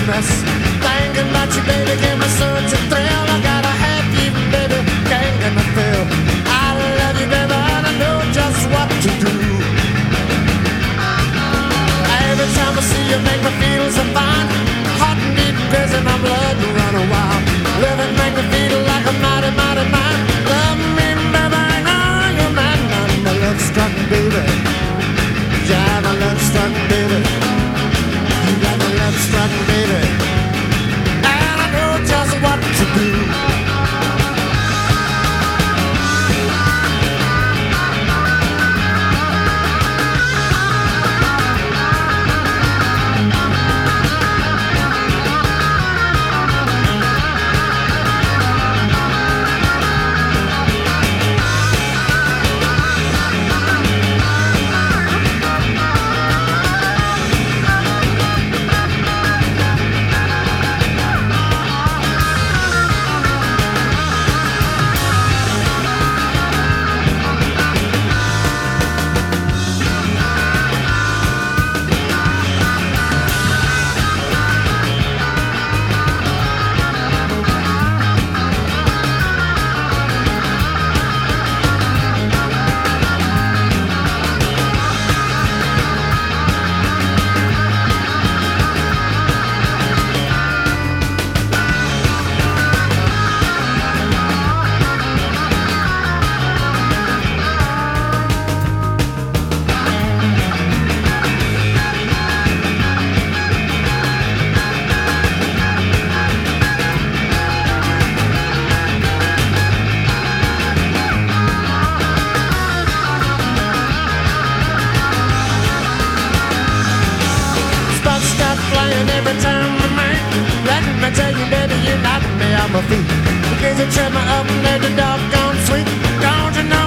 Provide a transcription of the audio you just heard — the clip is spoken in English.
mess. Thinking about you, baby, gave me such a thrill. I gotta have you, baby, can't get my fill. I love you, baby, and I know just what to do. Every time I see you, make me feel so fine. Hot and deep, crazy, my blood will run wild. Living make me feel like a mighty, mighty man. Love me, baby, I know you're mine. I'm a love-struck baby. Yeah, I'm a love-struck baby. You got me love-struck baby. And I know just what to do. Every time we meet, let me tell you, baby, you knock me off my feet. Because you trip me up and let the doggone sweet. Don't you know?